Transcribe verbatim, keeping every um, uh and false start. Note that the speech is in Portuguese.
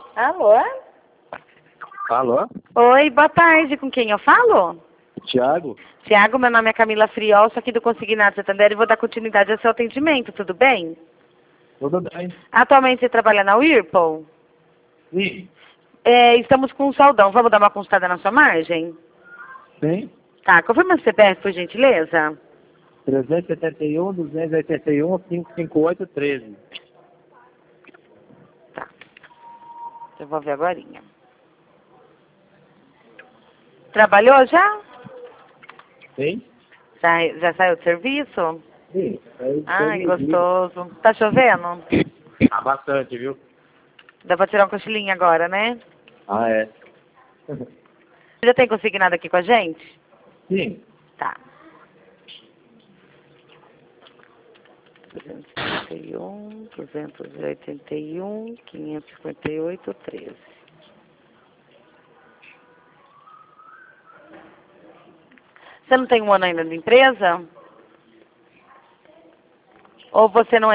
Alô? Alô? Oi, boa tarde. Com quem eu falo? Tiago? Tiago, meu nome é Camila Friol, sou aqui do Consignado Santander e vou dar continuidade ao seu atendimento, tudo bem? Tudo bem? Atualmente você trabalha na Whirlpool? Sim. É, estamos com um saldão. Vamos dar uma consultada na sua margem? Sim. Tá, confirma o C P F, por gentileza. trezentos e setenta e um, duzentos e oitenta e um, quinhentos e cinquenta e oito, treze. Tá. Eu vou ver agorinha. Trabalhou já? Sim? Já, já saiu do serviço? Sim. Aí, Ai, todo dia. gostoso. Tá chovendo? Ah, bastante, viu? Dá pra tirar um cochilinho agora, né? Ah, é. Você já tem consignado aqui com a gente? Sim. Tá. duzentos e oitenta e um, duzentos e oitenta e um, quinhentos e cinquenta e oito, treze. Você não tem um ano ainda de empresa? Ou você não